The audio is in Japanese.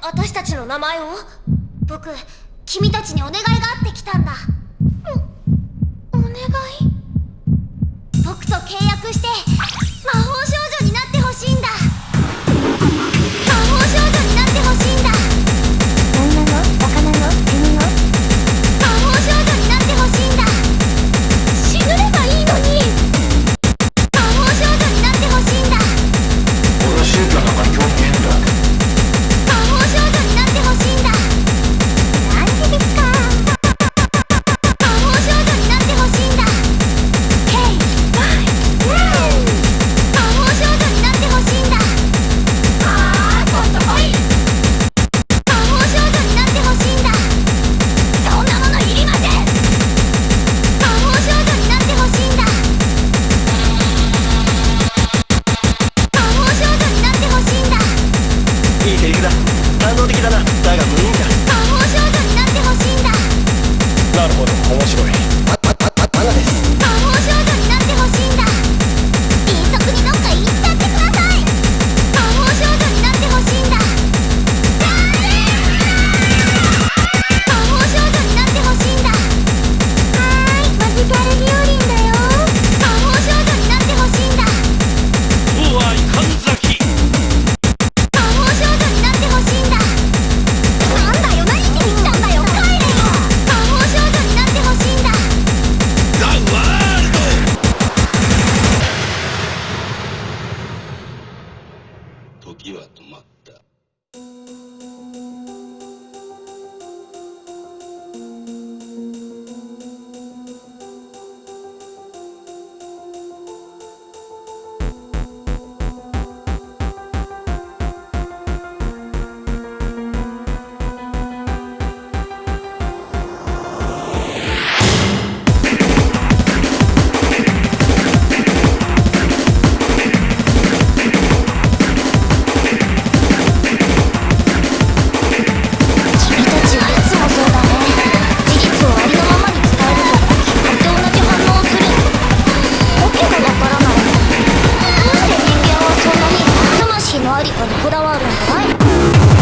私たちの名前を？僕、君たちにお願いがあって来たんだ。お願い？僕と契約して魔法少女になってほしいんだ。魔法少女になってほしいんだ。 何なの？バカなの？死ぬの？ 魔法少女になってほしいんだ。死ぬればいいのに。魔法少女になってほしいんだ。 俺は宗教なんか興味ねえんだ。 魔法少女になってほしいんだ。 なんでですか？ 魔法少女になってほしいんだ。ヘイ、ワイ、魔法少女になってほしいんだ。もっと来い。魔法少女になってほしいんだ。そんなものいりません。魔法少女になってほしいんだ。魔法少女になってほしいんだ。 いいセリフだ。感動的だな。だが無意味だ。 魔法少女になってほしいんだ。 なるほど、面白い。アナです。 魔法少女になってほしいんだ。 迅速にどっか行っちゃってください。 魔法少女になってほしいんだ。魔法少女になってほしいんだ。 マジカルビオリンだよ。 魔法少女になってほしいんだ。 おわい、神崎。 魔法少女になってほしいんだ。 なんだよ、何しに来たんだよ、帰れよ。 魔法少女になってほしいんだ。 ザ・ワールド。時は止まった。 君たちはいつもそうだね。事実をありのままに伝えるときっと同じ反応をする。わけがわからない。どうして人間はそんなに魂のありかにこだわるんだい？